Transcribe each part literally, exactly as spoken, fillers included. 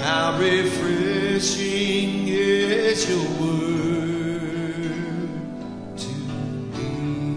How refreshing is your word to me.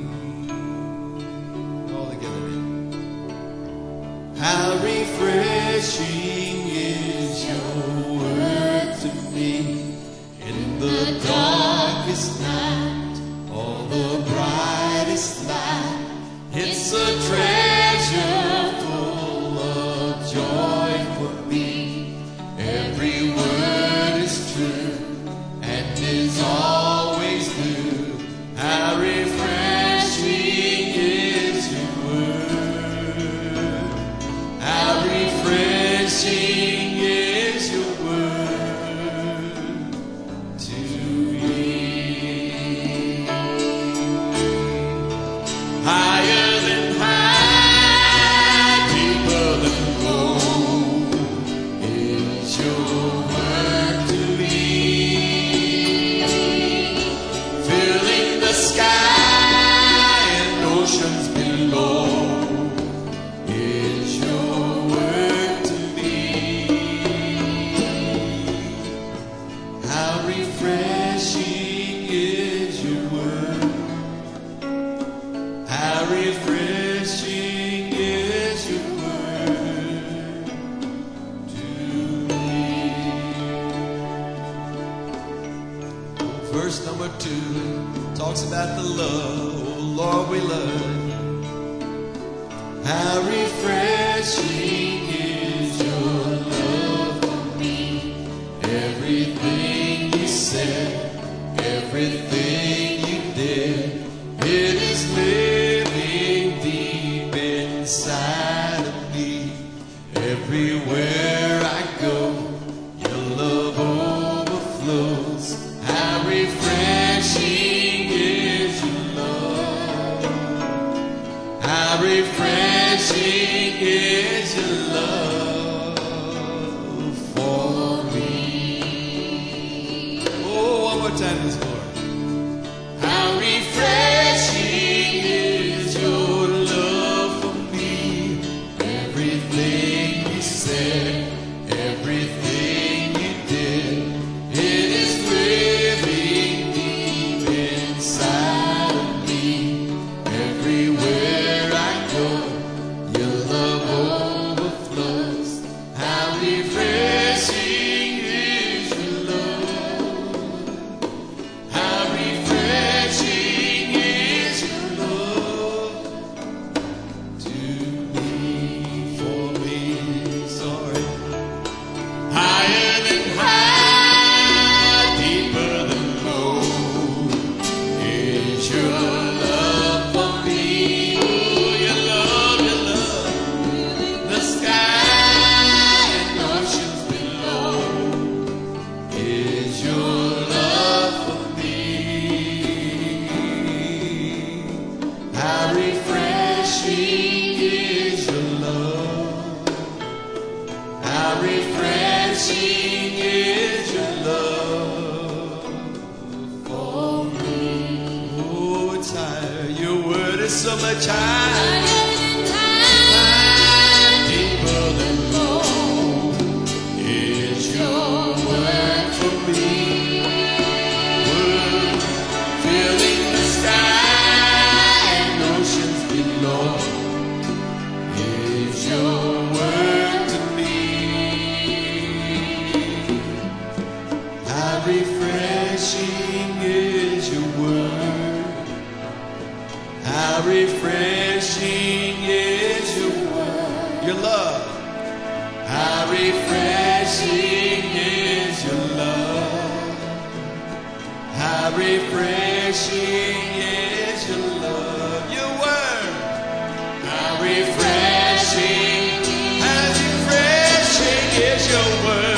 All together now. How refreshing is your word to me. In the darkest night or the brightest light, it's a treasure full of joy for me. Every word is true and is always new. How refreshing is your word. How refreshing is your word to me. Higher than high, deeper than low, is your word to me. Filling the sky and oceans below, is your word to me. How refreshing is your word. How refreshing is your word to me. Verse number two talks about the love. Oh Lord, we love you. How refreshing is your love for me. Everything you said, everything you did, it is living deep inside of me. Everywhere I go, your love overflows. How refreshing is your love. How refreshing is your love for me. Oh, one more time this morning. How refreshing is your love for me. Everything you said, everything you did, it is living deep inside of me. Everywhere I go, your love overflows. How refreshing is your love. How refreshing is your love to me, for me. Sorry. Higher than high, deeper than low, is your love for me. Oh, your love, your love. The sky and oceans below, is your love for me. How refreshing is your love. How refreshing is your love for me. Oh, it's higher. Your word is so much higher. Deeper than low, is your word for me. Word filling the sky and oceans below, is your word to me. How refreshing is your word. How refreshing is your word. Your love. How refreshing is your love. How refreshing is your love. Your word. How refreshing, how refreshing is your word.